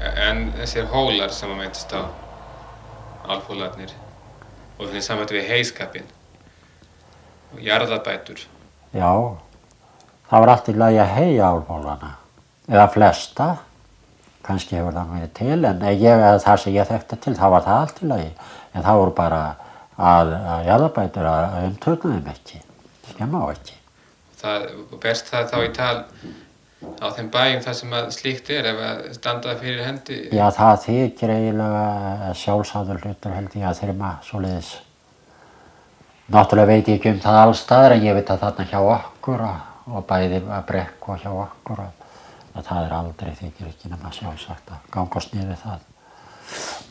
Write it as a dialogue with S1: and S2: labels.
S1: En þessir hólar sem að meittist á, alfólarnir, og því samvættu við heyskapinn og jarðabætur.
S2: Já, það var allt í lagi að heyja álfólana, eða flesta. Kannski hefur það verið til, en það sem ég þekkti til, það var það allt í lagi. En það voru bara að jarðabætur að umturna þeim ekki, skemma á ekki.
S1: Berst það þá í tal á þeim bæjum þar sem að slíkt ef að standa fyrir hendi?
S2: Já, það þykir eiginlega sjálfsagður hlutur held ég að þyrma svoleiðis. Náttúrulega veit ég ekki það alls staðar, en ég veit að þarna hjá okkur og bæði að Brekku og hjá okkur að það aldrei þykir ekki nema sjálfsagt að gangast niður það.